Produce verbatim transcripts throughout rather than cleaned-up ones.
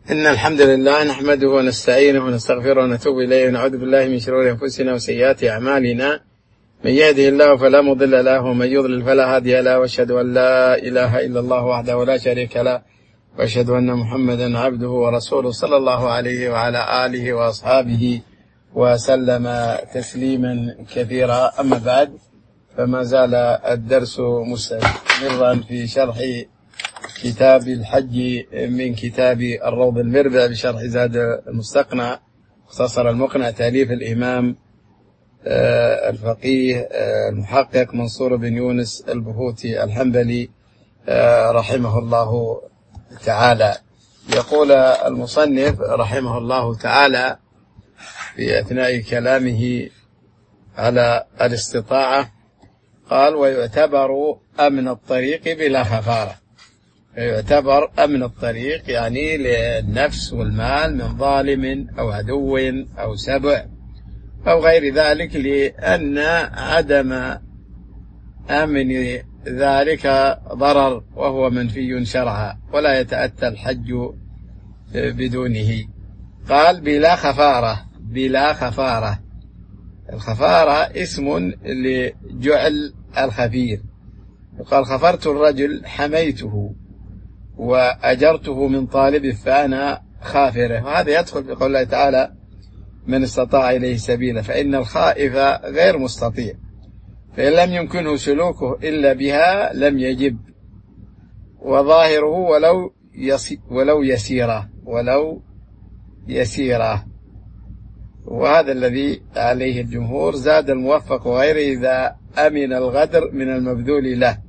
إن الحمد لله نحمده ونستعينه ونستغفره ونتوب إليه ونعوذ بالله من شرور أنفسنا وسيئات أعمالنا. من يهده الله فلا مضل له ومن يضلل فلا هادي له، وأشهد أن لا إله إلا الله وحده لا شريك له، وأشهد أن محمدا عبده ورسوله صلى الله عليه وعلى آله وأصحابه وسلم تسليما كثيرا. أما بعد، فما زال الدرس مستمرا في شرح كتاب الحج من كتاب الروض المربع بشرح زاد المستقنع مختصر المقنع تأليف الإمام الفقيه المحقق منصور بن يونس البهوتي الحنبلي رحمه الله تعالى. يقول المصنف رحمه الله تعالى في أثناء كلامه على الاستطاعة، قال: ويعتبر أمن الطريق بلا خفارة. يعتبر أمن الطريق يعني للنفس والمال من ظالم أو عدو أو سبع أو غير ذلك، لأن عدم أمن ذلك ضرر وهو منفي شرعا ولا يتأتى الحج بدونه. قال: بلا خفارة. بلا خفارة، الخفارة اسم لجعل الخفير. وقال: خفرت الرجل حميته وأجرته من طالب فأنا خافره. وهذا يدخل في قول الله تعالى: من استطاع إليه سبيلا، فإن الخائف غير مستطيع، فإن لم يمكنه سلوكه إلا بها لم يجب، وظاهره ولو يسي ولو يسيره ولو يسيره. وهذا الذي عليه الجمهور. زاد الموفق وغيره: إذا أمن الغدر من المبذول له.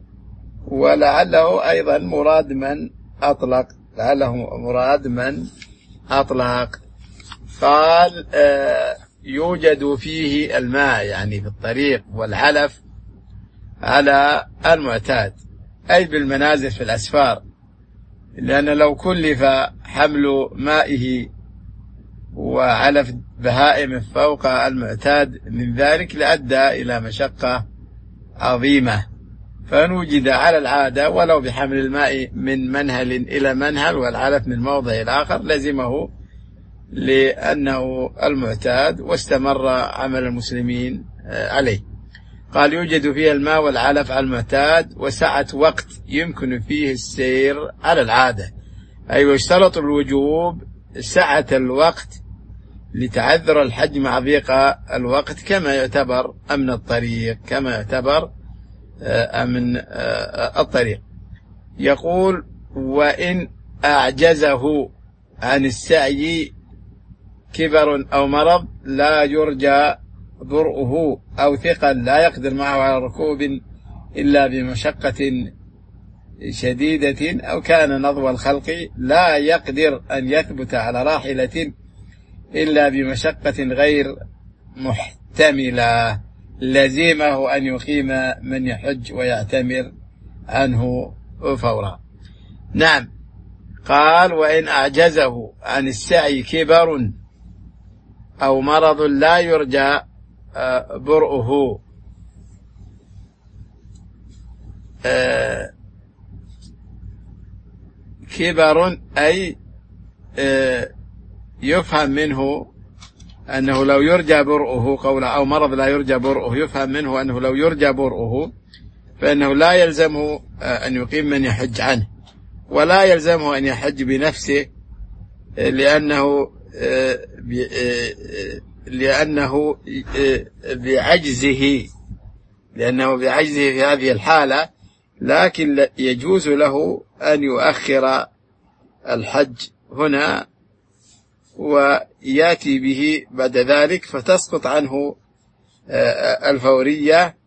ولعله أيضا مراد من أطلق، لعله مراد من أطلق. قال: آه يوجد فيه الماء، يعني في الطريق، والعلف على المعتاد، أي بالمنازل في الأسفار، لأن لو كلف حمل مائه وعلف بهائم فوق المعتاد من ذلك لأدى إلى مشقة عظيمة، فإن وجد على العادة ولو بحمل الماء من منهل إلى منهل والعلف من موضع إلى آخر لزمه، لأنه المعتاد واستمر عمل المسلمين عليه. قال: يوجد فيه الماء والعلف على المعتاد وسعة وقت يمكن فيه السير على العادة، أي ويشترط الوجوب سعة الوقت لتعذر الحج مع ضيق الوقت، كما يعتبر أمن الطريق كما يعتبر أمن الطريق. يقول: وإن أعجزه عن السعي كبر أو مرض لا يرجى برؤه، أو ثقل لا يقدر معه على ركوب إلا بمشقة شديدة، أو كان نضوى الخلق لا يقدر أن يثبت على راحلة إلا بمشقة غير محتملة، لزمه أن يقيم من يحج ويعتمر عنه فورا. نعم. قال: وإن أعجزه عن السعي كبر أو مرض لا يرجى برؤه، كبر أي يفهم منه أنه لو يرجى برؤه قولا، أو مرض لا يرجى برؤه يفهم منه أنه لو يرجى برؤه فإنه لا يلزمه أن يقيم من يحج عنه، ولا يلزمه أن يحج بنفسه، لأنه لأنه بعجزه لأنه بعجزه في هذه الحالة، لكن يجوز له أن يؤخر الحج هنا ويأتي به بعد ذلك، فتسقط عنه الفورية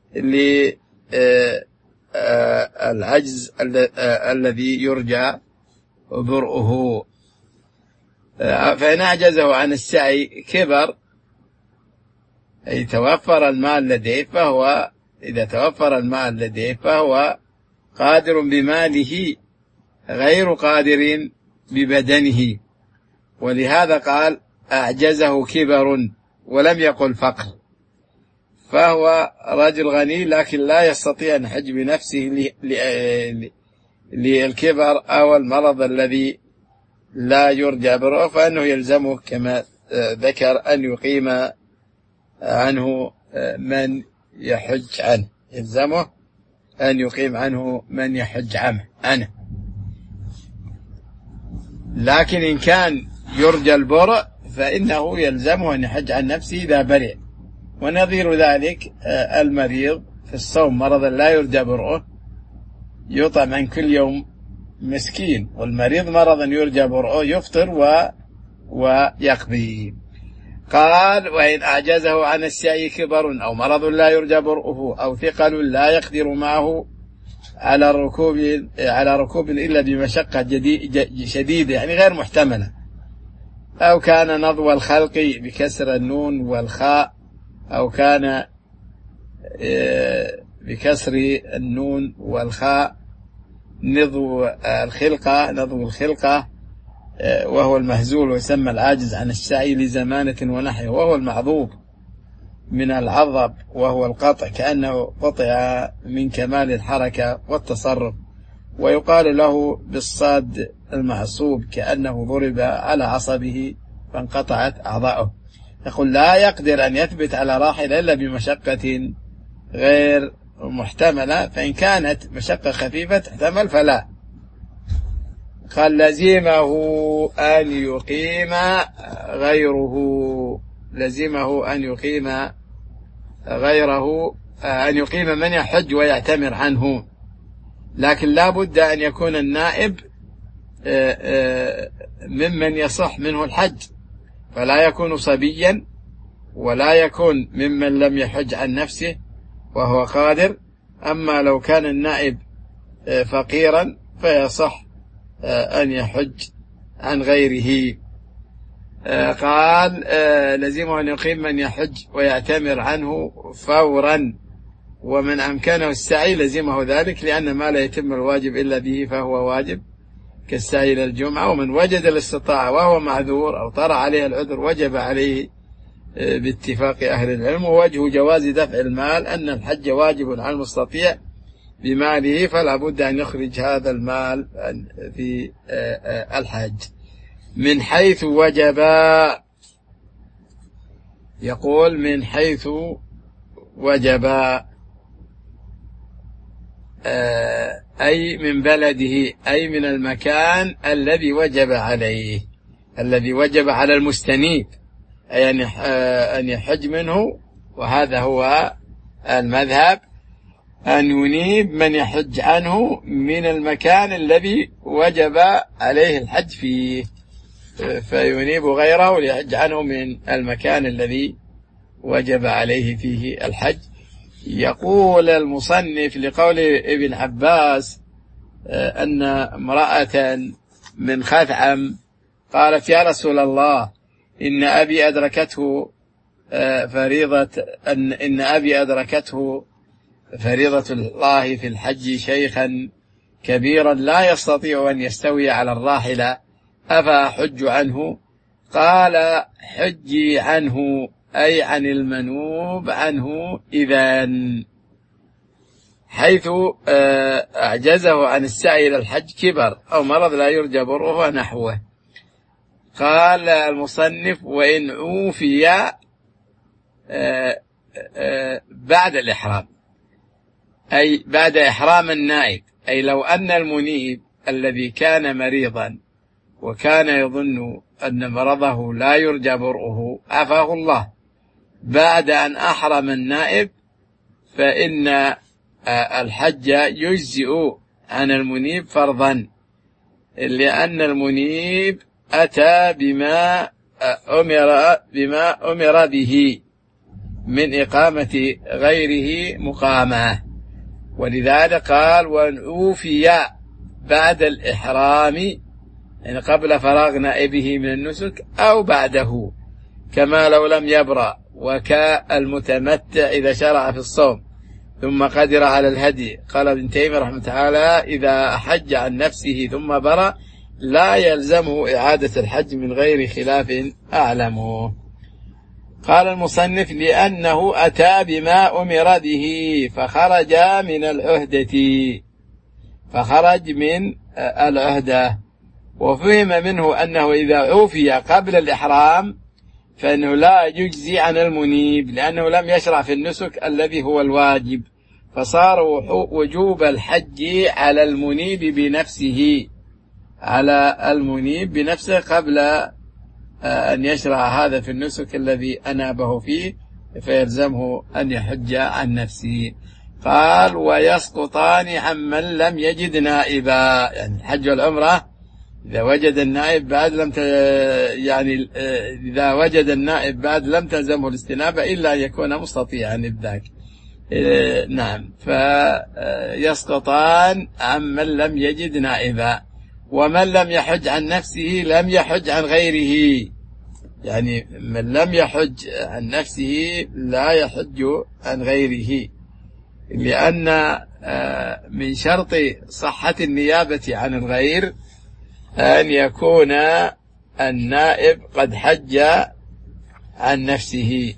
للعجز الذي يرجى برؤه. فإن أعجزه عن السعي كبر، أي توفر المال لديه، فهو إذا توفر المال لديه فهو قادر بماله غير قادر ببدنه، ولهذا قال: أعجزه كبر ولم يقل فقر، فهو رجل غني لكن لا يستطيع أن يحج بنفسه للكبر أو المرض الذي لا يرجى برؤه فإنه يلزمه كما ذكر أن يقيم عنه من يحج عنه، يلزمه أن يقيم عنه من يحج عنه عنه. لكن إن كان يرجى البرء فإنه يلزمه أن يحج عن نفسه إذا برئ. ونظير ذلك المريض في الصوم مرضا لا يرجى برؤه يطعم عن كل يوم مسكين، والمريض مرضا يرجى برؤه يفطر و... ويقضي. قال: وإن أعجزه عن السعي كبر أو مرض لا يرجى برؤه أو ثقل لا يقدر معه على ركوب على ركوب إلا بمشقة شديدة يعني غير محتملة، أو كان نضو الخلق بكسر النون والخاء، أو كان بكسر النون والخاء نضو الخلقة نضو الخلقة وهو المهزول ويسمى العاجز عن السعي لزمانة ونحيه، وهو المعضوب من العضب وهو القطع كأنه قطع من كمال الحركة والتصرف، ويقال له بالصاد المعصوب كأنه ضرب على عصبه فانقطعت أعضاؤه. يقول: لا يقدر أن يثبت على راحلة إلا بمشقة غير محتملة، فإن كانت مشقة خفيفة تحتمل فلا. قال: لزمه أن يقيم غيره لزمه أن يقيم غيره أن يقيم من يحج ويعتمر عنه، لكن لا بد أن يكون النائب ممن يصح منه الحج، فلا يكون صبيا ولا يكون ممن لم يحج عن نفسه وهو قادر. أما لو كان النائب فقيرا فيصح أن يحج عن غيره. قال: لزمه أن يقيم من يحج ويعتمر عنه فورا، ومن أمكنه السعي لزمه ذلك، لأن ما لا يتم الواجب إلا به فهو واجب كالسعي إلى الجمعة. ومن وجد الاستطاعة وهو معذور أو طرأ عليه العذر وجب عليه باتفاق أهل العلم. ووجه جواز دفع المال أن الحج واجب على المستطيع بماله، فلا بد أن يخرج هذا المال في الحج. من حيث وجب، يقول من حيث وجب أي من بلده، أي من المكان الذي وجب عليه، الذي وجب على المستنيب أي أن يحج منه. وهذا هو المذهب، أن ينيب من يحج عنه من المكان الذي وجب عليه الحج فيه، فينيب غيره ليحج عنه من المكان الذي وجب عليه فيه الحج. يقول المصنف لقول ابن عباس أن امرأة من خثعم قالت: يا رسول الله، إن أبي أدركته فريضة أن إن أبي أدركته فريضة الله في الحج شيخا كبيرا لا يستطيع أن يستوي على الراحلة، أفأحج عنه؟ قال: حجي عنه، أي عن المنوب عنه إذن، حيث أعجزه عن السعي إلى الحج كبر أو مرض لا يرجى برؤه ونحوه. قال المصنف: وإن عوفي بعد الإحرام، أي بعد إحرام النائب، أي لو أن المنيب الذي كان مريضا وكان يظن أن مرضه لا يرجى برؤه عافاه الله بعد أن أحرم النائب، فإن الحج يجزئ عن المنيب فرضا، لأن المنيب أتى بما أمر, بما أمر به من إقامة غيره مقامة. ولذلك قال: وأن عوفي بعد الإحرام، يعني قبل فراغ نائبه من النسك أو بعده، كما لو لم يبرأ، وكالمتمتع إذا شرع في الصوم ثم قدر على الهدي. قال ابن تيمية رحمه تعالى: إذا حج عن نفسه ثم برأ لا يلزمه إعادة الحج من غير خلاف أعلمه. قال المصنف: لأنه أتى بما أمر به فخرج من العهدة، فخرج من العهدة وفهم منه أنه إذا عوفي قبل الإحرام فإنه لا يجزي عن المنيب، لأنه لم يشرع في النسك الذي هو الواجب، فصار وجوب الحج على المنيب بنفسه على المنيب بنفسه قبل أن يشرع هذا في النسك الذي أنابه فيه، فيلزمه أن يحج عن نفسه. قال ويسقطان عمن لم يجد نائبا، يعني الحج والعمرة إذا وجد النائب بعد لم ت... يعني إذا وجد النائب بعد لم تلزمه الاستنابة إلا أن يكون مستطيعا لذاك. نعم، فيسقطان عمن لم يجد نائبا. ومن لم يحج عن نفسه لم يحج عن غيره، يعني من لم يحج عن نفسه لا يحج عن غيره، لأن من شرط صحة النيابة عن الغير أن يكون النائب قد حج عن نفسه.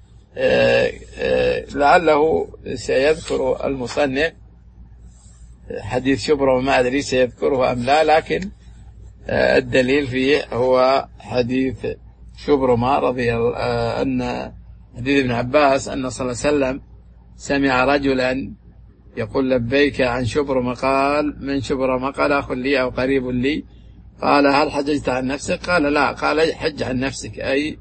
لعله سيذكر المصنف حديث شبرمة، ما أدري سيذكره أم لا، لكن الدليل فيه هو حديث شبرمة رضي الله أن حديث ابن عباس أن صلى الله عليه وسلم سمع رجلا يقول لبيك عن شبرمة، قال من شبرمة؟ قال أخ لي أو قريب لي. قال هل حججت عن نفسك؟ قال لا. قال حج عن نفسك، أي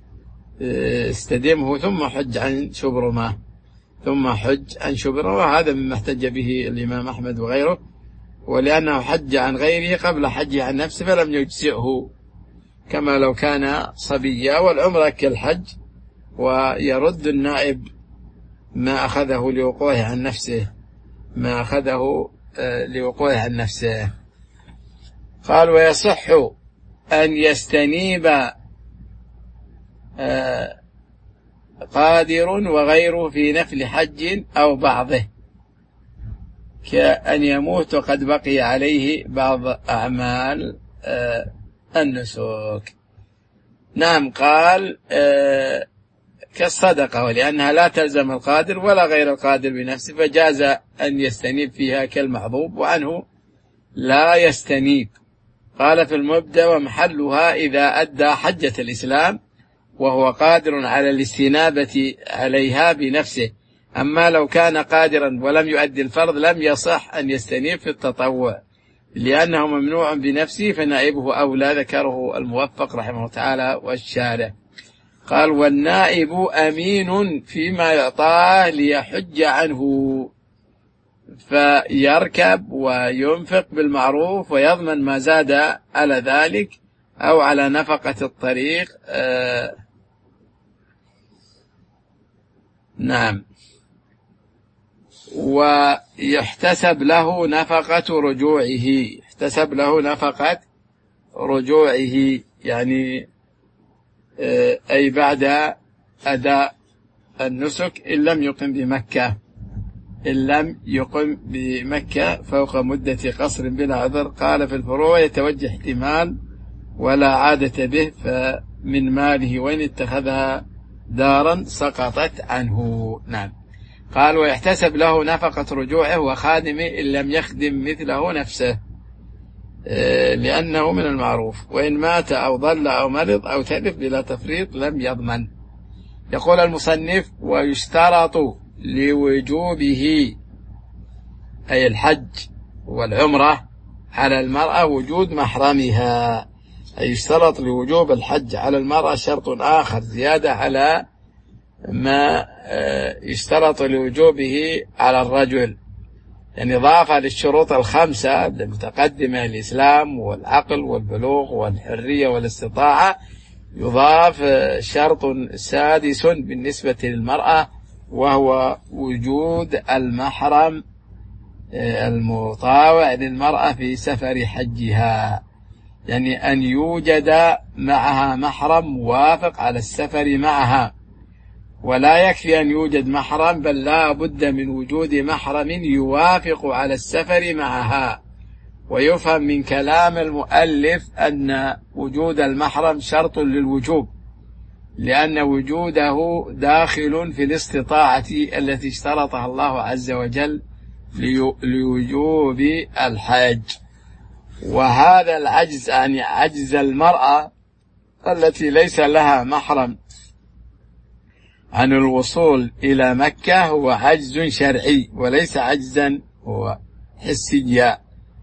استدمه ثم حج عن شبرمة، ثم حج عن شبرمة. وهذا مما احتج به الإمام أحمد وغيره، ولأنه حج عن غيره قبل حجه عن نفسه فلم يجزئه كما لو كان صبيا. والعمرة كالحج، ويرد النائب ما أخذه لوقوعه عن نفسه ما أخذه لوقوعه عن نفسه. قال ويصح أن يستنيب قادر وغيره في نفل حج أو بعضه، كأن يموت وقد بقي عليه بعض أعمال النسك. نعم، قال كالصدقة، ولأنها لا تلزم القادر ولا غير القادر بنفسه فجاز أن يستنيب فيها كالمحظوب، وعنه لا يستنيب. قال في المبدأ ومحلها إذا أدى حجة الإسلام وهو قادر على الاستنابة عليها بنفسه. أما لو كان قادرا ولم يؤدي الفرض لم يصح أن يستنيب في التطوع، لأنه ممنوع بنفسه، فنائبه أولى، ذكره الموفق رحمه الله تعالى والشارع. قال والنائب أمين فيما يعطاه ليحج عنه، فيركب وينفق بالمعروف ويضمن ما زاد على ذلك أو على نفقة الطريق. آه نعم، ويحتسب له نفقة رجوعه يحتسب له نفقة رجوعه يعني آه أي بعد أداء النسك إن لم يقم بمكة إن لم يقم بمكة فوق مدة قصر بلا عذر. قال في الفروع يتوجه احتمال ولا عادة به، فمن ماله وإن اتخذها دارا سقطت عنه. نعم. قال ويحتسب له نفقة رجوعه وخادمه إن لم يخدم مثله نفسه، لأنه من المعروف، وإن مات أو ضل أو مرض أو تلف بلا تفريط لم يضمن. يقول المصنف ويشترط لوجوبه أي الحج والعمرة على المرأة وجود محرمها، أي يشترط لوجوب الحج على المرأة شرط آخر زيادة على ما يشترط لوجوبه على الرجل، يعني إضافة للشروط الخمسة المتقدمة الإسلام والعقل والبلوغ والحرية والاستطاعة، يضاف شرط سادس بالنسبة للمرأة وهو وجود المحرم المطاوع للمرأة في سفر حجها، يعني أن يوجد معها محرم موافق على السفر معها. ولا يكفي أن يوجد محرم، بل لا بد من وجود محرم يوافق على السفر معها. ويفهم من كلام المؤلف أن وجود المحرم شرط للوجوب، لأن وجوده داخل في الاستطاعة التي اشترطها الله عز وجل لوجوب الحج. وهذا العجز يعني عجز المرأة التي ليس لها محرم عن الوصول إلى مكة هو عجز شرعي وليس عجزا هو حسيا،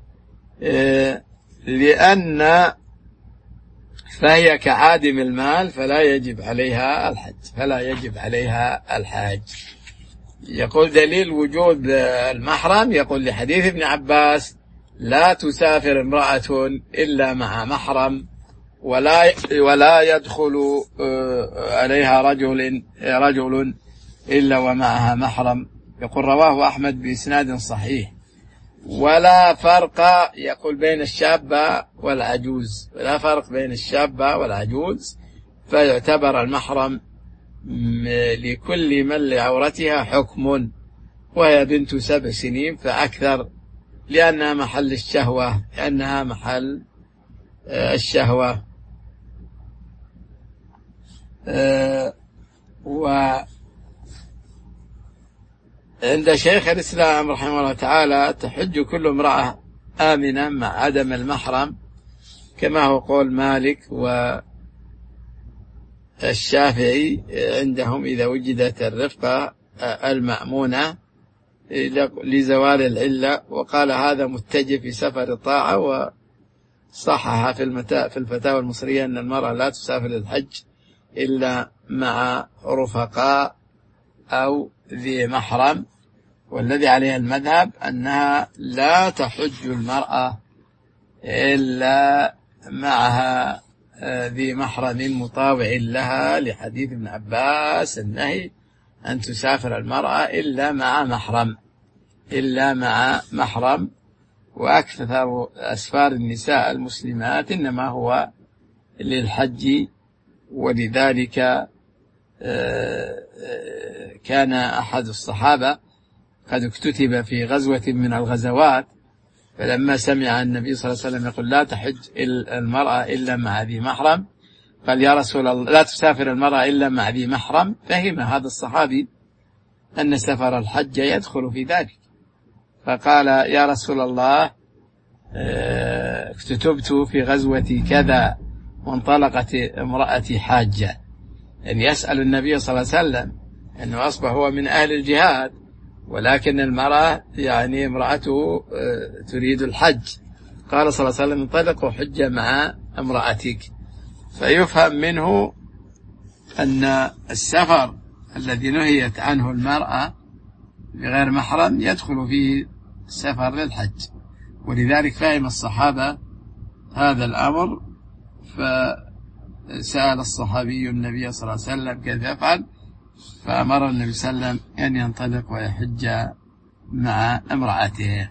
لأن فهي كعادم المال فلا يجب عليها الحج فلا يجب عليها الحج. يقول دليل وجود المحرم، يقول لحديث ابن عباس: لا تسافر امرأة إلا مع محرم ولا ولا يدخل عليها رجل رجل إلا ومعها محرم. يقول رواه أحمد بإسناد صحيح. ولا فرق، يقول، بين الشابة والعجوز، ولا فرق بين الشابة والعجوز، فيعتبر المحرم لكل من لعورتها حكم، وهي بنت سبع سنين فأكثر، لأنها محل الشهوة لأنها محل الشهوة. وعند شيخ الإسلام رحمه الله تعالى تحج كل امرأة آمنة مع عدم المحرم، كما هو قول مالك والشافعي عندهم إذا وجدت الرفقة المأمونة لزوال العلة. وقال هذا متجه في سفر الطاعة، وصحح في في الفتاوى المصرية أن المرأة لا تسافر للحج إلا مع رفقاء أو ذي محرم. والذي عليه المذهب أنها لا تحج المرأة إلا معها ذي محرم مطاوع لها، لحديث ابن عباس النهي أن تسافر المرأة إلا مع محرم إلا مع محرم. وأكثر أسفار النساء المسلمات إنما هو للحج، ولذلك كان أحد الصحابة قد اكتتب في غزوة من الغزوات، فلما سمع النبي صلى الله عليه وسلم يقول لا تحج المرأة إلا مع ذي محرم، قال يا رسول الله لا تسافر المرأة إلا مع ذي محرم، فهم هذا الصحابي أن سفر الحج يدخل في ذلك، فقال يا رسول الله اكتتبت في غزوة كذا وانطلقت امرأتي حاجة، أن يسأل النبي صلى الله عليه وسلم أنه أصبح هو من أهل الجهاد، ولكن المرأة يعني امرأته تريد الحج. قال صلى الله عليه وسلم انطلق وحج مع امرأتك. فيفهم منه أن السفر الذي نهيت عنه المرأة بغير محرم يدخل فيه السفر للحج، ولذلك فهم الصحابة هذا الأمر، فسأل الصحابي النبي صلى الله عليه وسلم كيف يفعل، فأمر النبي صلى الله عليه وسلم أن ينطلق ويحج مع امرأته.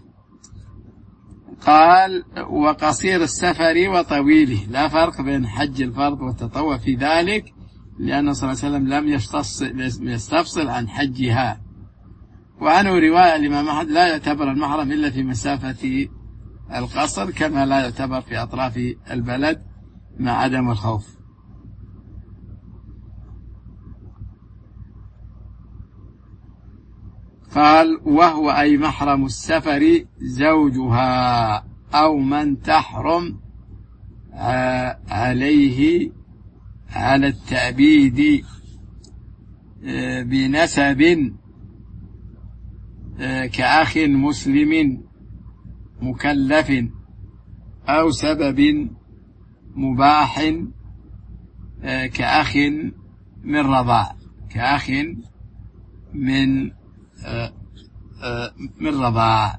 قال وقصير السفر وطويله، لا فرق بين حج الفرض والتطوع في ذلك، لأنه صلى الله عليه وسلم لم يستفصل عن حجها. وعنه رواية الإمام أحمد لا يعتبر المحرم إلا في مسافة القصر، كما لا يعتبر في أطراف البلد مع عدم الخوف. قال وهو أي محرم السفر زوجها أو من تحرم عليه على التأبيد بنسب كأخ مسلم مكلف أو سبب مباح كأخ من رضاع كأخ من من رضاع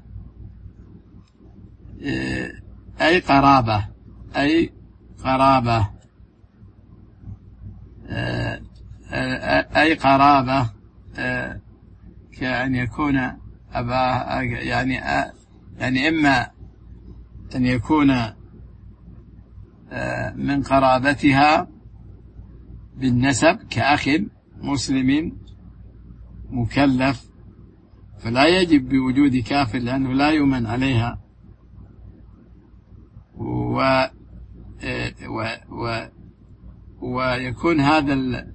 أي قرابة أي قرابة أي قرابة كأن يكون أباه، يعني يعني إما أن يكون من قرابتها بالنسب كأخ مسلم مكلف، فلا يجب بوجود كافر لأنه لا يمن عليها، و و و ويكون هذا ال...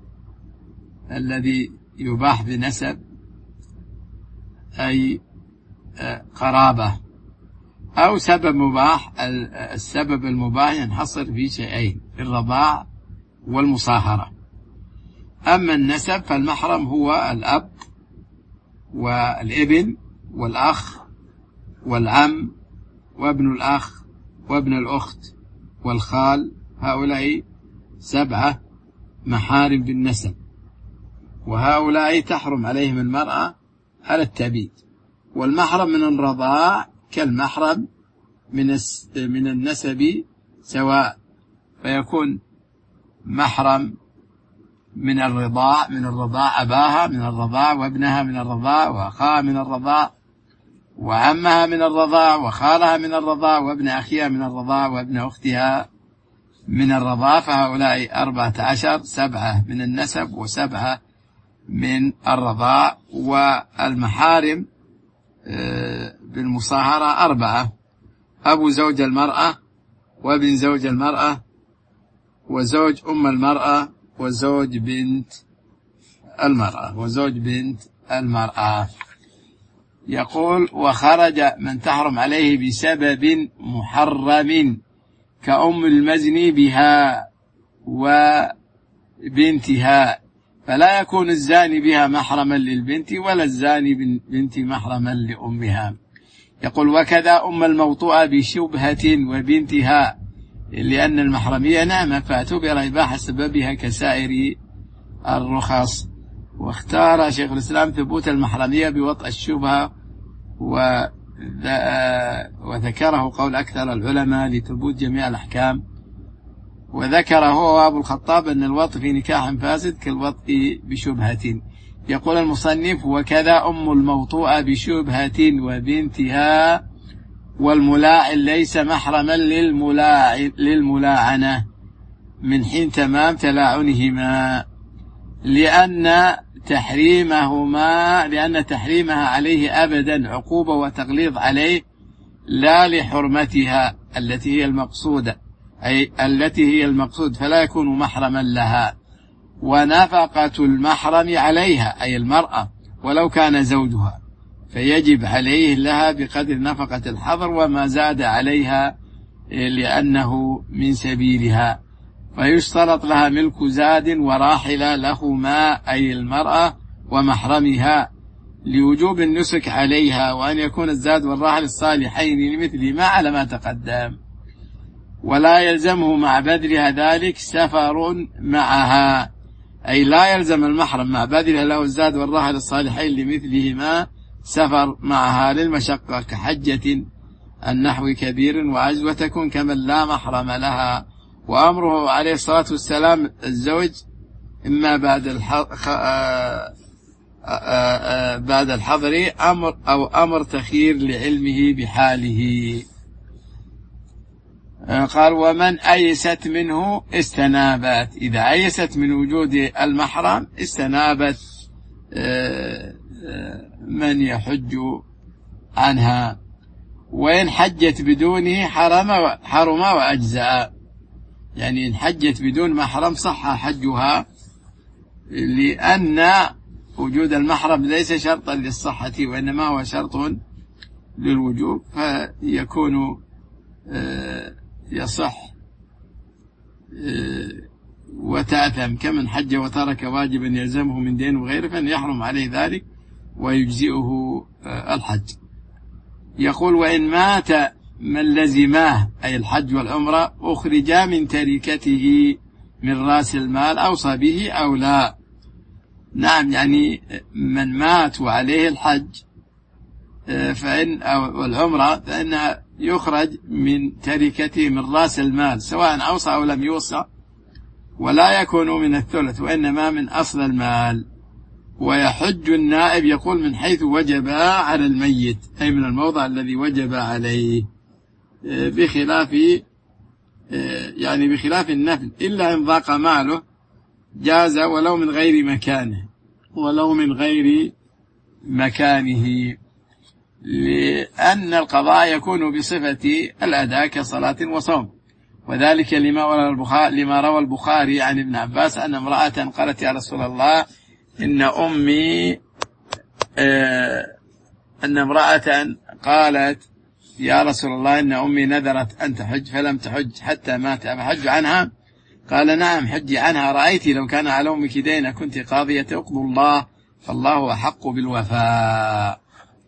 الذي يباح بنسب أي قرابة. أو سبب مباح. السبب المباح ينحصر في شيئين: الرضاع والمصاهرة. أما النسب فالمحرم هو الأب والابن والأخ والعم وابن الأخ وابن الأخت والخال، هؤلاء سبعة محارم بالنسب، وهؤلاء تحرم عليهم المرأة على التبيد. والمحرم من الرضاع كالمحرم من من النسب سواء، فيكون محرم من الرضاع من الرضاع أباها من الرضاع، وابنها من الرضاع، وأخاها من الرضاع، وعمها من الرضاع، وخالها من الرضاع، وابن أخيها من الرضاع، وابن أختها من الرضاع. فهؤلاء أربعة عشر، سبعة من النسب وسبعة من الرضاع. والمحارم بالمصاهرة أربعة: أبو زوج المرأة، وابن زوج المرأة، وزوج أم المرأة، وزوج بنت المرأة وزوج بنت المرأة. يقول: وخرج من تحرم عليه بسبب محرم كأم المزني بها وبنتها، فلا يكون الزاني بها محرما للبنت، ولا الزاني بالبنت محرما لأمها. يقول: وكذا أم الموطوءة بشبهة وبنتها، لأن المحرمية نعمة فاعتبر إباحة سببها كسائر الرخص. واختار شيخ الإسلام ثبوت المحرمية بوطء الشبهة، وذكره قول أكثر العلماء لثبوت جميع الأحكام. وذكر هو أبو الخطاب أن الوطء في نكاح فاسد كالوطء بشبهة. يقول المصنف: وكذا أم الموطوءة بشبهة وبنتها والملاعن ليس محرما للملاعنة من حين تمام تلاعنهما، لأن تحريمهما لأن تحريمها عليه أبدا عقوبة وتغليظ عليه، لا لحرمتها التي هي المقصودة أي التي هي المقصود، فلا يكون محرما لها. ونفقة المحرم عليها أي المرأة ولو كان زوجها، فيجب عليه لها بقدر نفقة الحظر وما زاد عليها لأنه من سبيلها. فيشترط لها ملك زاد وراحلة لهما أي المرأة ومحرمها لوجوب النسك عليها، وأن يكون الزاد والراحل الصالحين لمثل ما على ما تقدم. ولا يلزمه مع بذلها ذلك سفر معها، أي لا يلزم المحرم مع بذلها له الزاد والراحل الصالحين لمثلهما سفر معها للمشقة كحجة النحو كبير وعجز، وتكون كمن لا محرم لها. وأمره عليه الصلاة والسلام الزوج إما بعد بعد الحظر أمر أو أمر تخيير لعلمه بحاله. قال: ومن أيست منه استنابت، إذا أيست من وجود المحرم استنابت من يحج عنها، وإن حجت بدونه حرم حرم وأجزاء، يعني إن حجت بدون محرم صح حجها، لأن وجود المحرم ليس شرطا للصحة وإنما هو شرط للوجوب، فيكون يصح وتأثم كمن حج وترك واجبا يلزمه من دين وغيره، فإن يحرم عليه ذلك ويجزئه الحج. يقول: وإن مات من لزماه أي الحج والعمرة أخرجا من تركته من رأس المال أوصى به أو لا. نعم، يعني من مات وعليه الحج فإن أو العمرة فإن يخرج من تركته من رأس المال سواء أوصى أو لم يوصى، ولا يكون من الثلث وإنما من أصل المال. ويحج النائب يقول من حيث وجب على الميت، أي من الموضع الذي وجب عليه، بخلاف يعني بخلاف النفل، إلا إن ضاق ماله جاز ولو من غير مكانه ولو من غير مكانه لأن القضاء يكون بصفة الأداء كصلاة وصوم. وذلك لما روى البخاري عن ابن عباس أن امرأة قالت: يا رسول الله إن أمي آه أن امرأة قالت يا رسول الله إن أمي نذرت أن تحج فلم تحج حتى مات، أفحج عنها؟ قال نعم حجي عنها، رأيت لو كان على أمك دين كنت قاضية، اقضوا الله فالله أحق بالوفاء.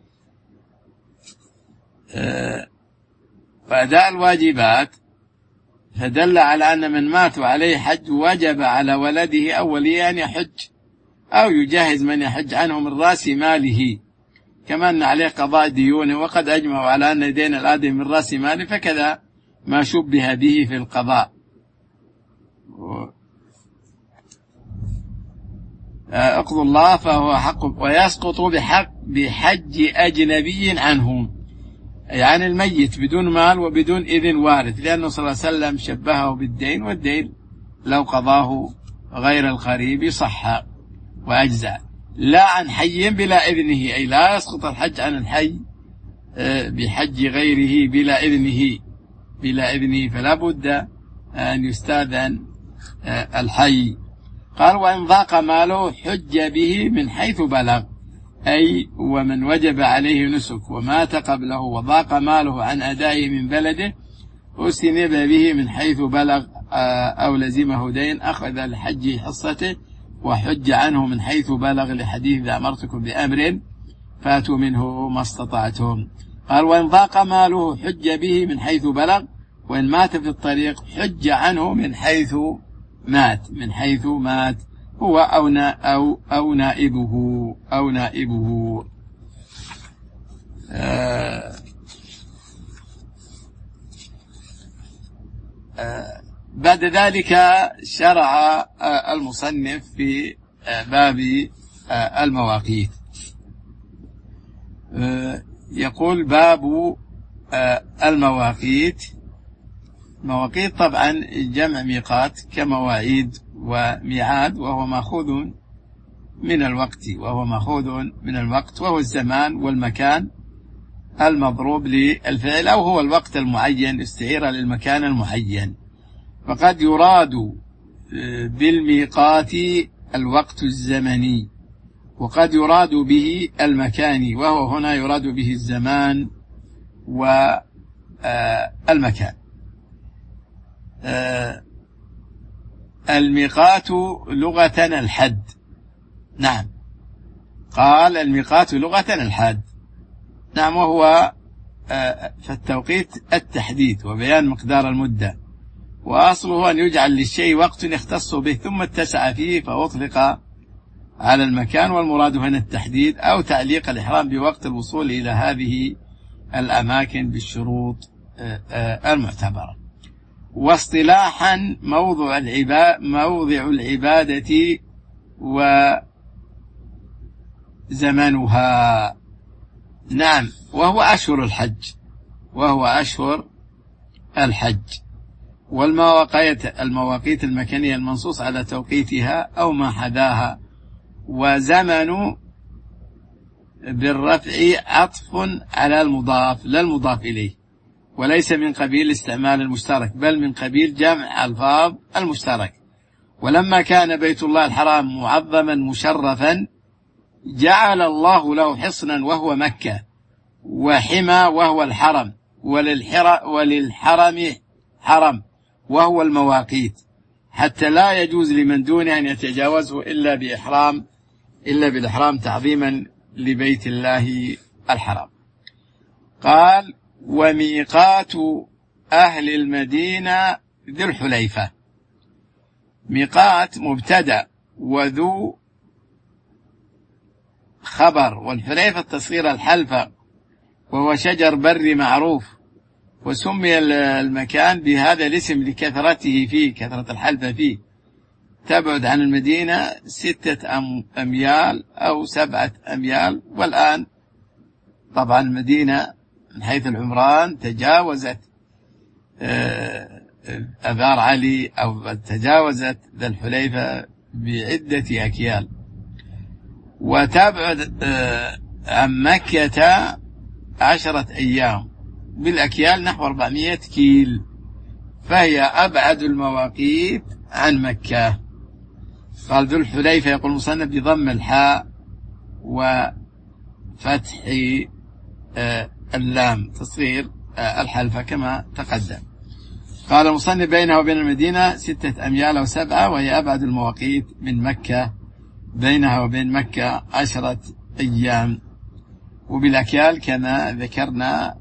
فأداء الواجبات فدل على أن من مات وعليه حج وجب على ولده أو وليه أن يحج أو يجهز من يحج عنه من رأس ماله، كما أن عليه قضاء ديونه، وقد أجمعوا على أن دين الآدم من رأس ماله، فكذا ما شبه به في القضاء. اقضوا الله فهو حق، ويسقط بحق بحج أجنبي عنه، يعني الميت بدون مال وبدون إذن وارث، لأنه صلى الله عليه وسلم شبهه بالدين، والدين لو قضاه غير القريب صح وأجزاء، لا عن حي بلا إذنه، أي لا يسقط الحج عن الحي بحج غيره بلا إذنه بلا إذنه فلا بد أن يستاذن الحي. قال وإن ضاق ماله حج به من حيث بلغ، أي ومن وجب عليه نسك ومات قبله وضاق ماله عن أدائه من بلده أسنب به من حيث بلغ أو لزمه دين أخذ لحج حصته وحج عنه من حيث بلغ، لحديث إذا أمرتكم بأمر فاتوا منه ما استطعتم. قال وإن ضاق ماله حج به من حيث بلغ، وإن مات في الطريق حج عنه من حيث مات من حيث مات هو أو, أو, أو نائبه أو نائبه آه آه بعد ذلك شرع آه المصنف في آه باب آه المواقيت. آه يقول باب آه المواقيت. مواقيت طبعا جمع ميقات كمواعيد وميعاد، وهو مأخوذ من الوقت وهو مأخوذ من الوقت وهو الزمان والمكان المضروب للفعل، أو هو الوقت المعين استعير للمكان المعين. فقد يراد بالميقات الوقت الزمني، وقد يراد به المكاني، وهو هنا يراد به الزمان والمكان. الميقات لغة الحد. نعم قال الميقات لغة الحد. نعم وهو فالتوقيت التحديد وبيان مقدار المدة، وأصله أن يجعل للشيء وقت يختص به ثم اتسع فيه فأطلق على المكان، والمراد هنا التحديد أو تعليق الإحرام بوقت الوصول إلى هذه الأماكن بالشروط المعتبرة. واصطلاحا موضع العبادة موضع العبادة وزمنها. نعم وهو أشهر الحج وهو أشهر الحج والمواقيت المواقيت المكانية المنصوص على توقيتها أو ما حداها. وزمن بالرفع عطف على المضاف لا المضاف إليه، وليس من قبيل استعمال المشترك بل من قبيل جمع ألفاظ المشترك. ولما كان بيت الله الحرام معظما مشرفا جعل الله له حصنا وهو مكة، وحمى وهو الحرم، وللحرم حرم وهو المواقيت، حتى لا يجوز لمن دونه أن يتجاوزه إلا بإحرام إلا بالإحرام تعظيما لبيت الله الحرام. قال وميقات أهل المدينة ذو الحليفة. ميقات مبتدأ وذو خبر، والحليفة تصغير الحلفة وهو شجر بري معروف، وسمي المكان بهذا الاسم لكثرته فيه كثرة الحلفة فيه. تبعد عن المدينة ستة أميال أو سبعة أميال، والآن طبعا المدينة من حيث العمران تجاوزت أبار علي أو تجاوزت ذا الحليفة بعدة أكيال، وتبعد عن مكة عشرة أيام بالأكيال نحو أربعمائة كيل، فهي أبعد المواقيت عن مكة. قال ذو الحليفة يقول المصنف بضم الحاء وفتح اللام تصغير الحلفة كما تقدم. قال المصنف بينه وبين المدينة ستة أميال أو سبعة، وهي أبعد المواقيت من مكة، بينها وبين مكة عشرة أيام. وبالأكيال كما ذكرنا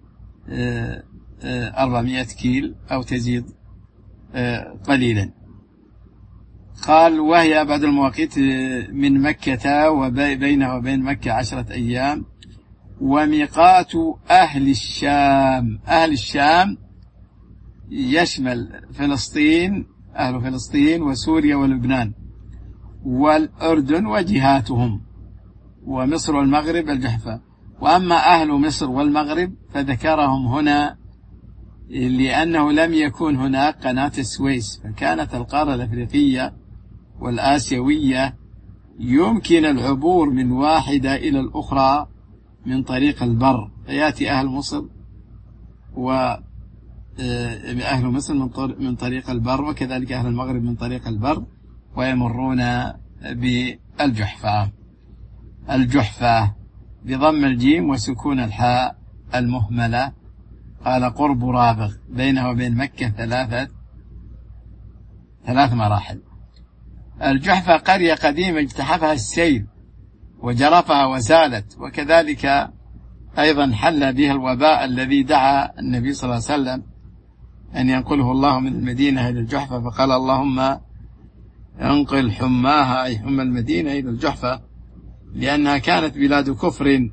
أربعمائة كيل أو تزيد قليلا. قال وهي أبعد المواقيت من مكة وبينها وبين مكة عشرة أيام. وميقات أهل الشام، أهل الشام يشمل فلسطين، أهل فلسطين وسوريا ولبنان والأردن وجهاتهم، ومصر والمغرب الجحفة. وأما أهل مصر والمغرب فذكرهم هنا لأنه لم يكن هناك قناة السويس، فكانت القارة الأفريقية والآسيوية يمكن العبور من واحدة إلى الأخرى من طريق البر، فيأتي أهل مصر وأهل مصر من طريق البر، وكذلك أهل المغرب من طريق البر، ويمرون بالجحفة. الجحفة بضم الجيم وسكون الحاء المهملة. قال قرب رابغ، بينه وبين مكة ثلاثة ثلاث مراحل. الجحفة قرية قديمة اجتحفها السيل وجرفها وزالت، وكذلك أيضا حل بها الوباء الذي دعا النبي صلى الله عليه وسلم أن ينقله الله من المدينة إلى الجحفة، فقال اللهم انقل حماها أي حمى المدينة إلى الجحفة، لأنها كانت بلاد كفر.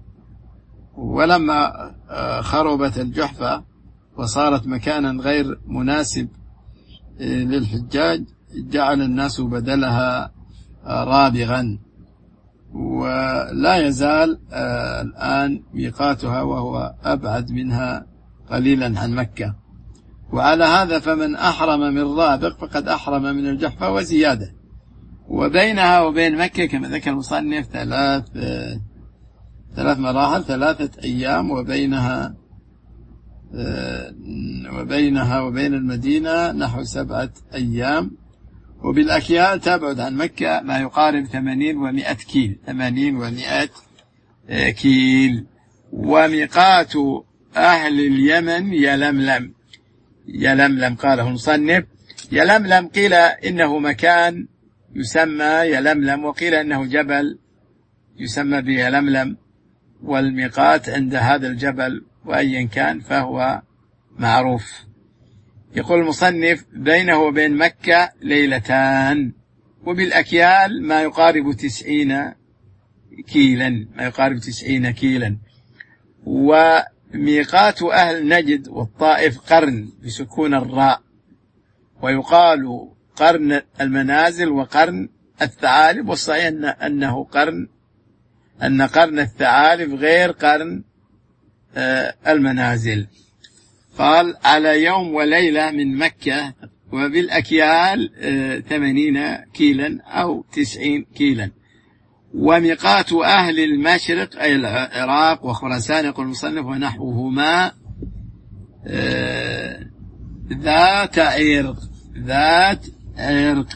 ولما خربت الجحفة وصارت مكانا غير مناسب للحجاج جعل الناس بدلها رابغا، ولا يزال الآن ميقاتها وهو أبعد منها قليلا عن مكة. وعلى هذا فمن أحرم من رابغ فقد أحرم من الجحفة وزيادة. وبينها وبين مكة كما ذكر المصنف ثلاث ثلاث مراحل، ثلاثة أيام، وبينها وبينها وبين المدينة نحو سبعة أيام. وبالأكيال تبعد عن مكة ما يقارب ثمانين ومائة كيل، ثمانين ومائة كيل. وميقات أهل اليمن يلملم، يلملم قاله المصنف. يلملم قيل إنه مكان يسمى يلملم، وقيل إنه جبل يسمى بيلملم، والميقات عند هذا الجبل، وأيا كان فهو معروف. يقول المصنف بينه وبين مكة ليلتان، وبالأكيال ما يقارب تسعين كيلا، ما يقارب تسعين كيلا. وميقات أهل نجد والطائف قرن بسكون الراء، ويقال قرن المنازل وقرن الثعالب، والصحيح أنه قرن أن قرن الثعالب غير قرن المنازل. قال على يوم وليلة من مكة، وبالأكيال ثمانين كيلا أو تسعين كيلا. وميقات أهل المشرق أي العراق وخراسان يقول المصنف ونحوهما ذات عرق، ذات عرق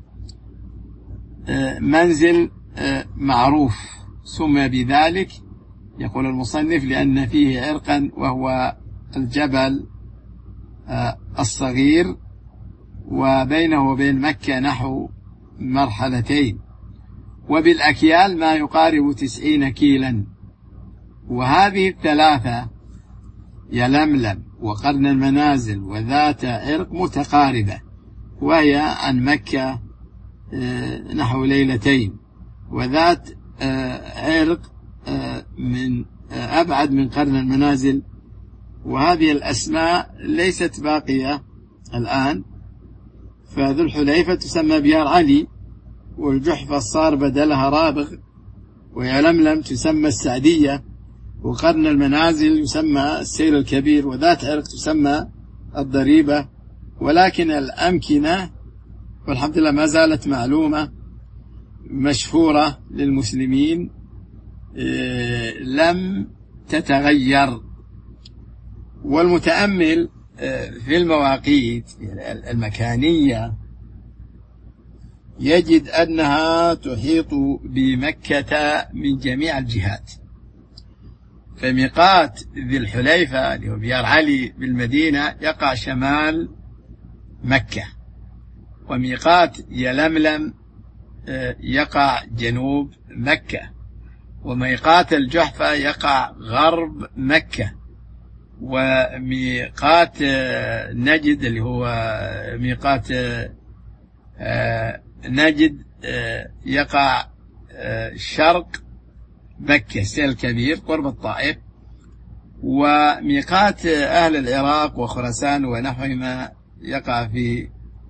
منزل معروف سمي بذلك يقول المصنف لأن فيه عرقا وهو الجبل الصغير، وبينه وبين مكة نحو مرحلتين. وبالأكيال ما يقارب تسعين كيلا. وهذه الثلاثة يلملم وقرن المنازل وذات عرق متقاربة، وهي عن مكة نحو ليلتين، وذات عرق من أبعد من قرن المنازل. وهذه الأسماء ليست باقية الآن، فذو الحليفة تسمى بيار علي، والجحفة صار بدلها رابغ، ويلملم تسمى السعدية، وقرن المنازل يسمى السيل الكبير، وذات عرق تسمى الضريبة. ولكن الأمكنة والحمد لله ما زالت معلومة مشهورة للمسلمين لم تتغير. والمتأمل في المواقيت المكانية يجد أنها تحيط بمكة من جميع الجهات، فميقات ذي الحليفة اللي هو بيار علي بالمدينة يقع شمال مكة، وميقات يلملم يقع جنوب مكة، وميقات الجحفة يقع غرب مكة، وميقات نجد اللي هو ميقات نجد يقع شرق مكة سيل كبير قرب الطائف، وميقات أهل العراق وخراسان ونحوهما يقع في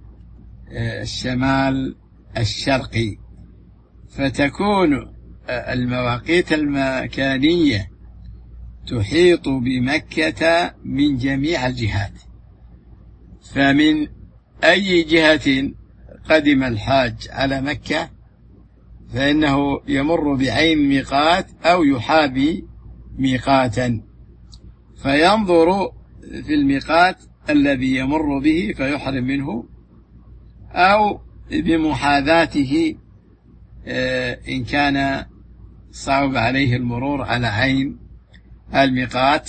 الشمال الشرقي. فتكون المواقيت المكانية تحيط بمكة من جميع الجهات، فمن أي جهة قدم الحاج على مكة فإنه يمر بعين ميقات أو يحابي ميقاتا، فينظر في الميقات الذي يمر به فيحرم منه، أو بمحاذاته إن كان صعب عليه المرور على عين الميقات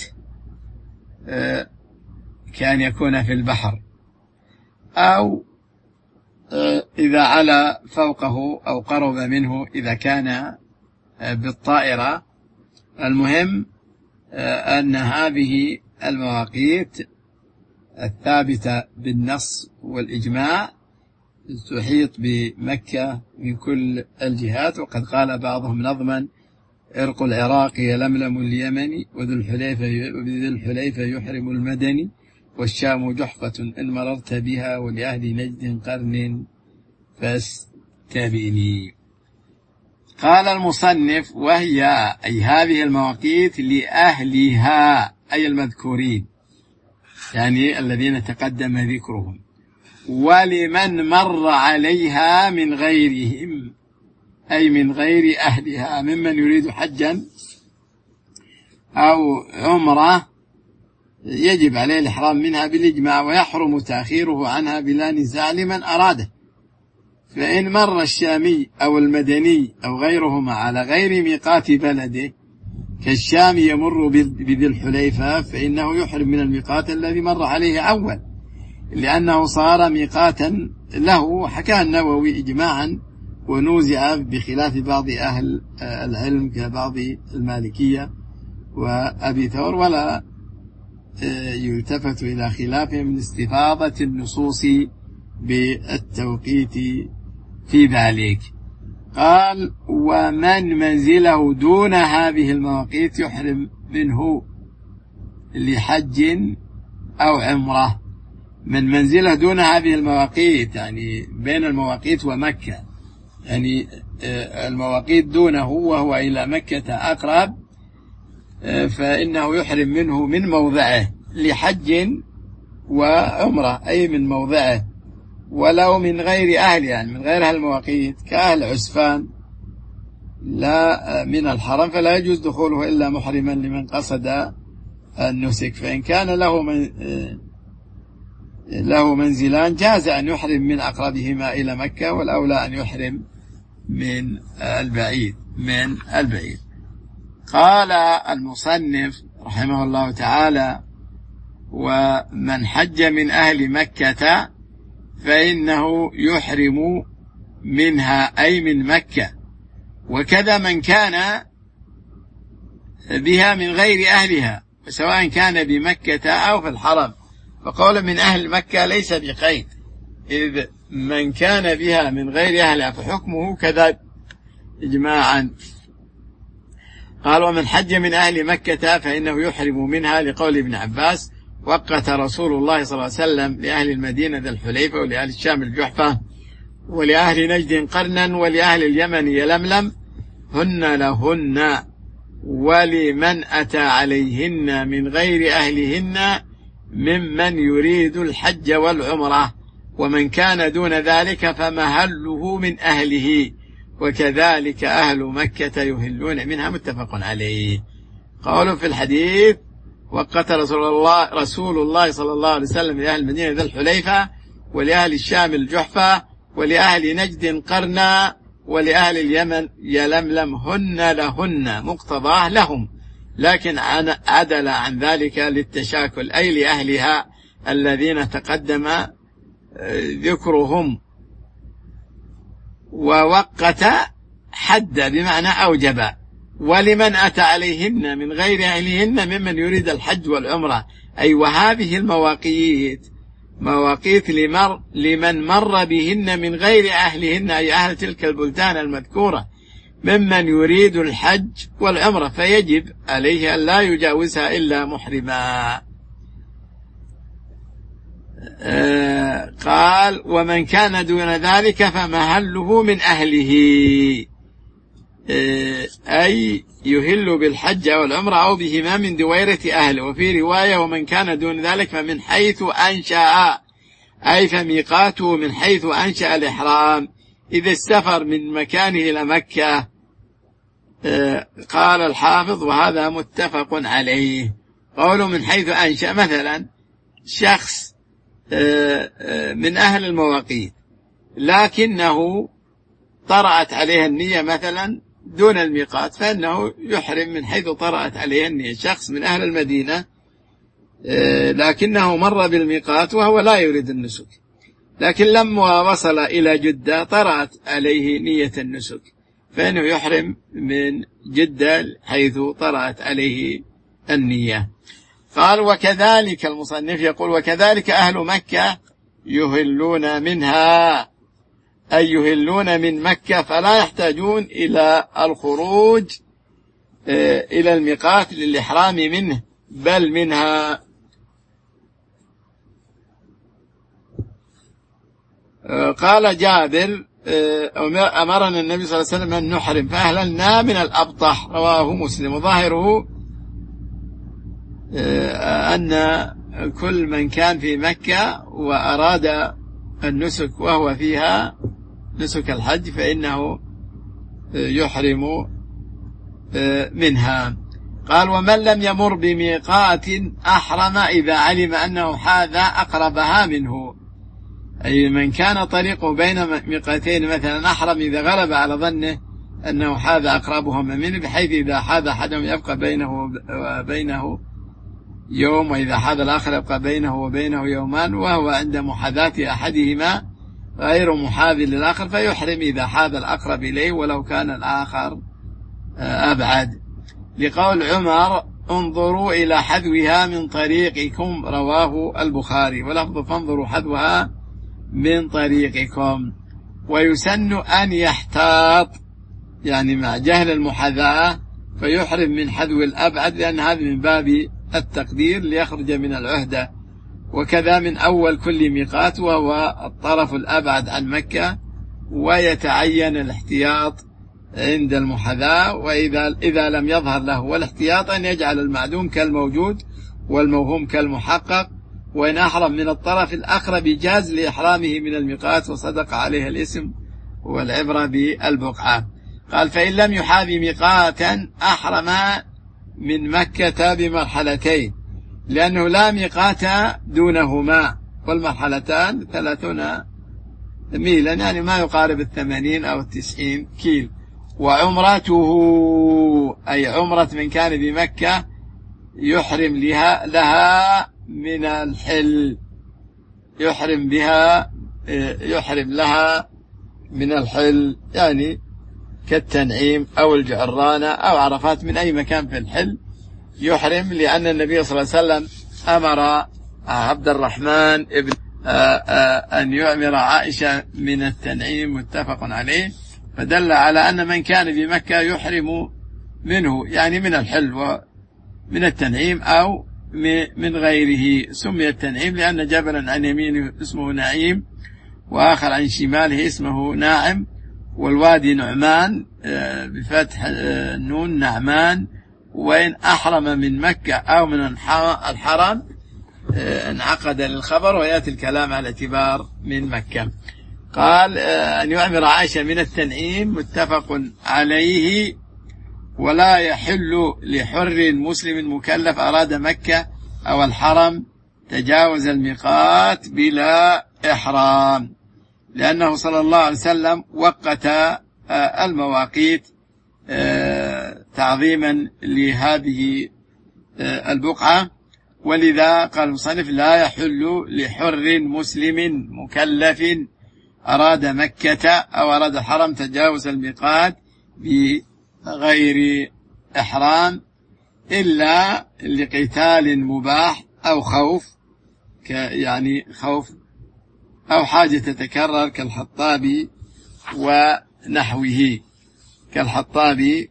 كان يكون في البحر، أو إذا علا فوقه أو قرب منه إذا كان بالطائرة. المهم أن هذه المواقيت الثابتة بالنص والإجماع تحيط بمكة من كل الجهات. وقد قال بعضهم نظما: عرق العراق يلملم اليمني، وذو الحليفة وذو الحليفة يحرم المدني، والشام جحفة إن مررت بها، ولأهل نجد قرن فاستبني. قال المصنف: وهي أي هذه المواقيت لأهلها أي المذكورين، يعني الذين تقدم ذكرهم، ولمن مر عليها من غيرهم أي من غير أهلها ممن يريد حجا أو عمرة يجب عليه الإحرام منها بالإجماع، ويحرم تأخيره عنها بلا نزاع لمن أراده. فإن مر الشامي أو المدني أو غيرهما على غير ميقات بلده كالشام يمر بذي الحليفة فإنه يحرم من الميقات الذي مر عليه أول، لأنه صار ميقاتا له. حكى النووي إجماعا ونوزع بخلاف بعض أهل العلم كبعض المالكية وأبي ثور، ولا يلتفت إلى خلافهم من استفاضة النصوص بالتوقيت في ذلك. قال: ومن منزله دون هذه المواقيت يحرم منه لحج أو عمره. من منزله دون هذه المواقيت يعني بين المواقيت ومكة، يعني المواقيت دونه وهو إلى مكة أقرب، فإنه يحرم منه من موضعه لحج وعمرة، أي من موضعه، ولو من غير أهل، يعني من غير المواقيت كأهل عسفان لا من الحرم فلا يجوز دخوله إلا محرما لمن قصد النسك. فإن كان له من له منزلان جاز أن يحرم من أقربهما إلى مكة، والأولى أن يحرم من البعيد من البعيد. قال المصنف رحمه الله تعالى: ومن حج من أهل مكة فإنه يحرم منها أي من مكة، وكذا من كان بها من غير أهلها، سواء كان بمكة أو في الحرم. فقول من أهل مكة ليس بقيد، إذ من كان بها من غير أهلها فحكمه كذا إجماعا. قال: ومن حج من أهل مكة فإنه يحرم منها، لقول ابن عباس: وقت رسول الله صلى الله عليه وسلم لأهل المدينة ذا الحليفة، ولأهل الشام الجحفة، ولأهل نجد قرنا، ولأهل اليمن يلملم، هن لهن، ولمن أتى عليهن من غير أهلهن ممن يريد الحج والعمرة، ومن كان دون ذلك فمهله من أهله، وكذلك أهل مكة يهلون منها. متفق عليه. قالوا في الحديث: وقت رسول الله رسول الله صلى الله عليه وسلم لأهل المدينة ذا الحليفة، ولأهل الشام الجحفة، ولأهل نجد قرنا، ولأهل اليمن يلملم، هن لهن، مقتضاه لهم، لكن عدل عن ذلك للتشاكل أي لأهلها الذين تقدم ذكرهم. ووقت حد بمعنى أوجب. ولمن أتى عليهن من غير أهلهن ممن يريد الحج والعمرة، أي وهذه المواقيت مواقيت لمر لمن مر بهن من غير أهلهن، أي أهل تلك البلدان المذكورة ممن يريد الحج والعمرة، فيجب عليه أن لا يجاوزها إلا محرما. آه قال ومن كان دون ذلك فمهله من أهله، آه أي يهل بالحج والعمرة أو بهما من دويرة أهله. وفي رواية ومن كان دون ذلك فمن حيث أنشأ، أي فميقاته من حيث أنشأ الإحرام إذا السفر من مكانه إلى مكة. آه قال الحافظ وهذا متفق عليه. قوله من حيث أنشأ، مثلا شخص من أهل المواقيت لكنه طرأت عليه النية مثلا دون الميقات، فإنه يحرم من حيث طرأت عليه النية. شخص من أهل المدينة لكنه مر بالميقات وهو لا يريد النسك، لكن لما وصل إلى جدة طرأت عليه نية النسك، فإنه يحرم من جدة حيث طرأت عليه النية. قال وكذلك المصنف يقول وكذلك أهل مكة يهلون منها، أي يهلون من مكة، فلا يحتاجون إلى الخروج إلى الميقات للإحرام منه بل منها. قال جابر أمرنا النبي صلى الله عليه وسلم أن نحرم فأهللنا من الأبطح، رواه مسلم. وظاهره أن كل من كان في مكة وأراد النسك وهو فيها نسك الحج فإنه يحرم منها. قال ومن لم يمر بميقات أحرم إذا علم أنه حاذ أقربها منه، أي من كان طريقه بين ميقاتين مثلا أحرم إذا غلب على ظنه أنه حاذ أقربهما منه، بحيث إذا حاذ أحدهم يبقى بينه وبينه يوم، وإذا حاذ الآخر يبقى بينه وبينه يومان، وهو عند محاذاة أحدهما غير محاذ للآخر فيحرم إذا حاذ الأقرب إليه ولو كان الآخر أبعد. لقول عمر انظروا إلى حذوها من طريقكم، رواه البخاري، ولفظ فانظروا حذوها من طريقكم. ويسن أن يحتاط، يعني مع جهل المحاذاة فيحرم من حذو الأبعد، لأن هذا من باب التقدير ليخرج من العهدة. وكذا من أول كل ميقات وهو الطرف الأبعد عن مكة، ويتعين الاحتياط عند المحاذاة، وإذا إذا لم يظهر له. والاحتياط أن يجعل المعدوم كالموجود والموهوم كالمحقق، وإن أحرم من الطرف الأقرب جاز لإحرامه من الميقات وصدق عليه الاسم، والعبرة بالبقعة. قال فإن لم يحاذي ميقاتا أحرم من مكة بمرحلتين، لأنه لا ميقات دونهما، والمرحلتان ثلاثون ميلا، يعني ما يقارب الثمانين أو التسعين كيل. وعمرته أي عمرة من كان بمكة يحرم لها, لها من الحل، يحرم بها يحرم لها من الحل، يعني كالتنعيم أو الجعرانة أو عرفات، من أي مكان في الحل يحرم، لأن النبي صلى الله عليه وسلم أمر عبد الرحمن ابن أن يعمر عائشة من التنعيم، متفق عليه، فدل على أن من كان بمكة يحرم منه، يعني من الحل ومن التنعيم أو من غيره. سمي التنعيم لأن جبلا عن يمينه اسمه نعيم، وآخر عن شماله اسمه ناعم، والوادي نعمان بفتح النون نعمان. وإن أحرم من مكة أو من الحرم انعقد للخبر، ويأتي الكلام على اعتبار من مكة. قال أن يعمر عائشة من التنعيم، متفق عليه. ولا يحل لحر مسلم مكلف أراد مكة أو الحرم تجاوز الميقات بلا إحرام، لأنه صلى الله عليه وسلم وقت المواقيت تعظيما لهذه البقعة. ولذا قال المصنف: لا يحل لحر مسلم مكلف أراد مكة أو أراد الحرم تجاوز الميقات بغير إحرام إلا لقتال مباح أو خوف، يعني خوف أو حاجة تتكرر كالحطاب ونحوه كالحطاب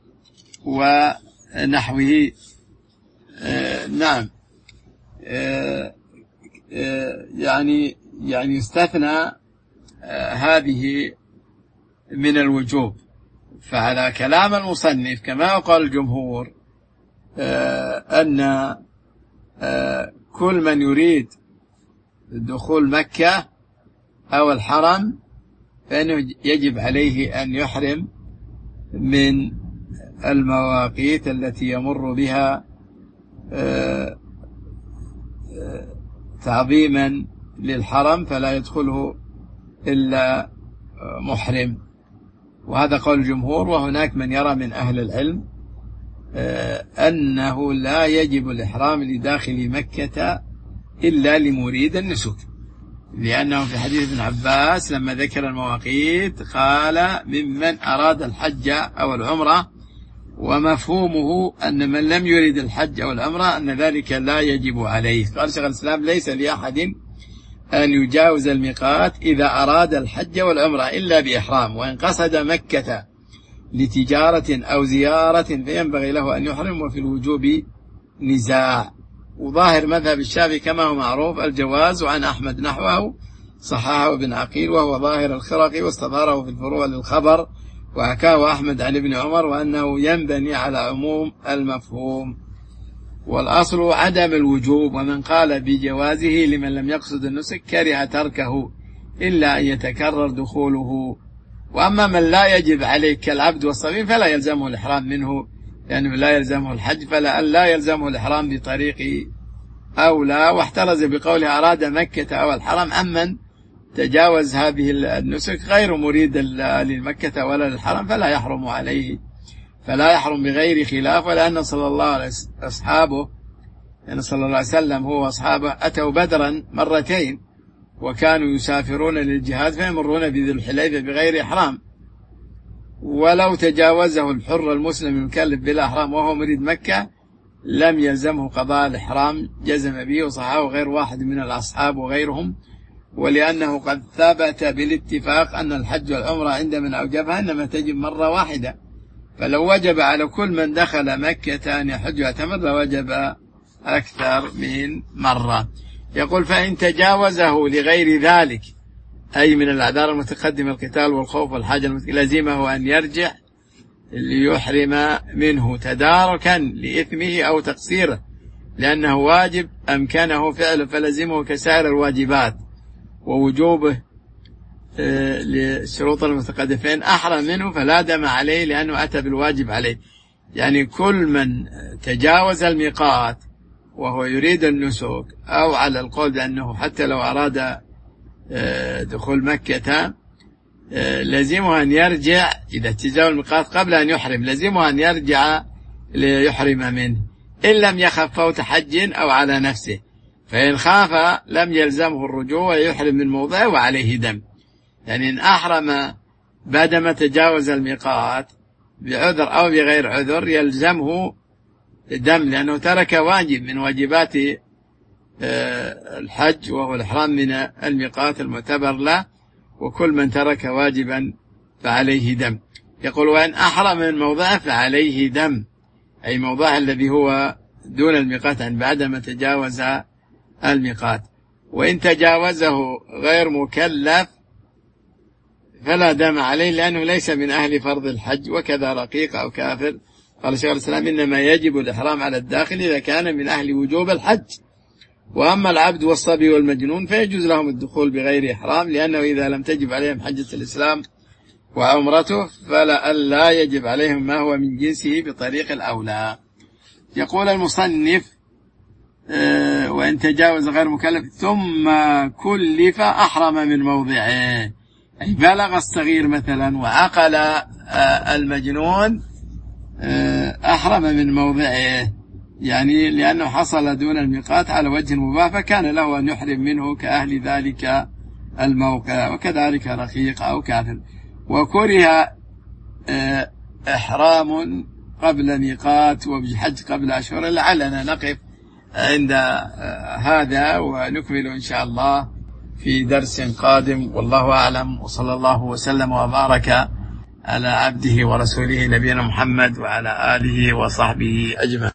ونحوه آه نعم آه آه يعني يعني يستثنى آه هذه من الوجوب. فعلى كلام المصنف كما قال الجمهور آه أن آه كل من يريد دخول مكة أو الحرم فإنه يجب عليه أن يحرم من المواقيت التي يمر بها تعظيما للحرم، فلا يدخله إلا محرم. وهذا قول الجمهور. وهناك من يرى من أهل العلم أنه لا يجب الإحرام لداخل مكة إلا لمريد النسك، لأنه في حديث ابن عباس لما ذكر المواقيت قال: ممن أراد الحج أو العمرة، ومفهومه أن من لم يريد الحج أو العمرة أن ذلك لا يجب عليه. قال شيخ الإسلام: ليس لأحد أن يجاوز الميقات إذا أراد الحج والعمرة إلا بإحرام، وإن قصد مكة لتجارة أو زيارة فينبغي له أن يحرم، وفي الوجوب نزاع. وظاهر مذهب الشافعي كما هو معروف الجواز، وعن أحمد نحوه صححه ابن عقيل وهو ظاهر الخرقي، واستظهره في الفروع للخبر، وحكاه أحمد عن ابن عمر، وأنه ينبني على عموم المفهوم. والأصل عدم الوجوب، ومن قال بجوازه لمن لم يقصد النسك كره تركه إلا أن يتكرر دخوله. وأما من لا يجب عليه كالعبد والصبي فلا يلزمه الإحرام منه، لأنه يعني لا يلزمه الحج، فلا لا يلزمه الإحرام بطريق أولى. واحترز بقوله أراد مكة أو الحرم أمن تجاوز هذه النسك غير مريد للمكة ولا للحرم فلا يحرم عليه، فلا يحرم بغير خلاف. ولأن صلى الله عليه أصحابه يعني صلى الله عليه وسلم هو وأصحابه أتوا بدرا مرتين، وكانوا يسافرون للجهاد فيمرون بذي الحليفة بغير إحرام، ولو تجاوزه الحر المسلم المكلف بلا إحرام وهو مريد مكة لم يلزمه قضاء الإحرام، جزم به وصححه غير واحد من الأصحاب وغيرهم. ولأنه قد ثبت بالاتفاق أن الحج والعمرة عند من أوجبها إنما تجب مرة واحدة، فلو وجب على كل من دخل مكة أن يحج ويعتمر لوجب أكثر من مرة. يقول: فإن تجاوزه لغير ذلك، أي من الأعذار المتقدمة القتال والخوف والحاجة لزمه أن يرجع ليحرم منه تداركا لإثمه أو تقصيره، لأنه واجب أمكنه فعله فلزمه كسائر الواجبات، ووجوبه للشروط المتقدمين أحرم منه فلا دم عليه لأنه أتى بالواجب عليه. يعني كل من تجاوز الميقات وهو يريد النسك، أو على القول بأنه حتى لو أراد دخول مكة لازمه أن يرجع إذا تجاوز الميقات قبل أن يحرم، لازمه أن يرجع ليحرم منه إن لم يخف فوت حج أو على نفسه، فإن خاف لم يلزمه الرجوع ويحرم من موضعه وعليه دم. يعني إن أحرم بعدما تجاوز الميقات بعذر أو بغير عذر يلزمه دم، لأنه ترك واجب من واجبات الحج وهو الإحرام من الميقات المعتبر له، وكل من ترك واجبا فعليه دم. يقول: وإن أحرم من موضعه فعليه دم، أي موضعه الذي هو دون الميقات عن بعدما تجاوز الميقات. وإن تجاوزه غير مكلف فلا دم عليه لأنه ليس من أهل فرض الحج، وكذا رقيق أو كافر. قال شيخ الإسلام: إنما يجب الإحرام على الداخل إذا كان من أهل وجوب الحج، وأما العبد والصبي والمجنون فيجوز لهم الدخول بغير إحرام، لأنه إذا لم تجب عليهم حجة الإسلام وعمرته فلا لا يجب عليهم ما هو من جنسه بطريق الأولى. يقول المصنف: أه وإن تجاوز غير مكلف ثم كلف أحرم من موضعه، أي بلغ الصغير مثلا وعقل أه المجنون أحرم من موضعه، يعني لأنه حصل دون الميقات على وجه مباح، فكان له أن يحرم منه كأهل ذلك الموقع، وكذلك رقيق أو كافر. وكره إحرام قبل ميقات وبحج قبل أشهر. لعلنا نقف عند هذا ونكمل إن شاء الله في درس قادم، والله أعلم، وصلى الله وسلم وبارك على عبده ورسوله نبينا محمد وعلى آله وصحبه أجمعين.